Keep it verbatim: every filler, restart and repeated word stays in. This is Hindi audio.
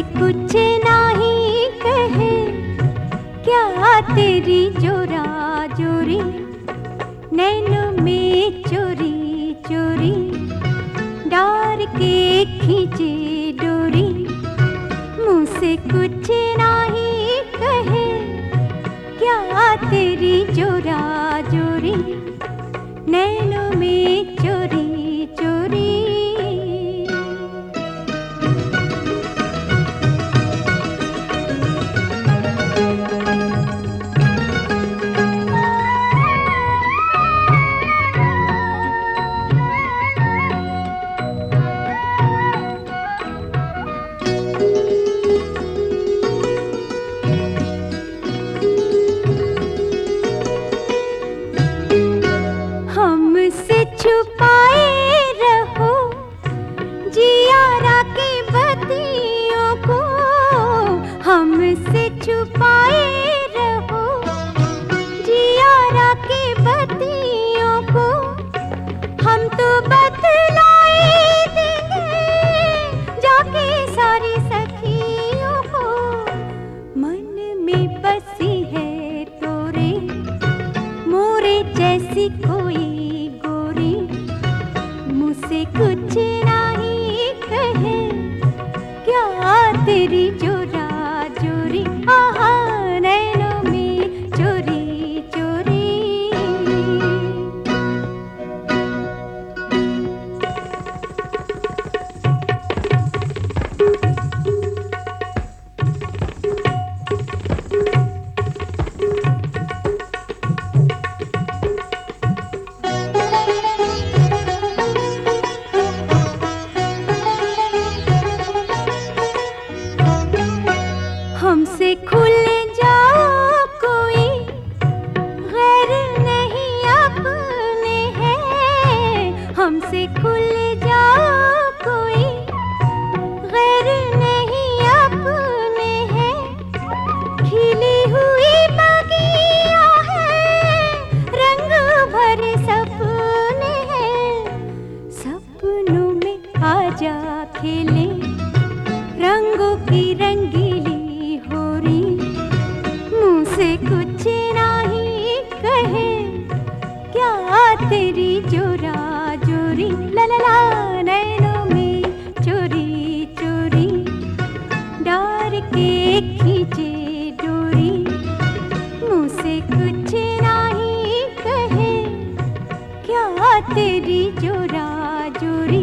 कुछ नहीं कहे, क्या तेरी जोरा जोरी नैनों में चोरी चोरी डार के खींचे डोरी। मुँह से कुछ नहीं कहे, क्या तेरी जोरा जोरी नैनों में चोरी चोरी। हमसे छुपाए रहो जियारा की बत्तियों को, हमसे छुपाए रहो जियारा की बत्तियों को। हम तो बतलाए देंगे जाके सारी सखियों को। मन में बसी है तोरे मोरे जैसी कोई गोरी, मुझसे कुछ नहीं कहे, क्या तेरी जोरा जोरी आहा नैनों में चोरी चोरी। हमसे खुल जाओ कोई गैर नहीं अपने हैं, हमसे खुल जाओ कोई गैर नहीं अपने हैं। खिली हुई बगिया है, रंग भरे सपने हैं। सपनों में आजा खेले रंगों की रंगीली होरी। मुँह से कुछ नहीं कहे, क्या तेरी जोरा जोरी ला ला ला नैनों में चोरी चोरी डार के खींचे डोरी। मुँह से कुछ नहीं कहे, क्या तेरी जोरा जोरी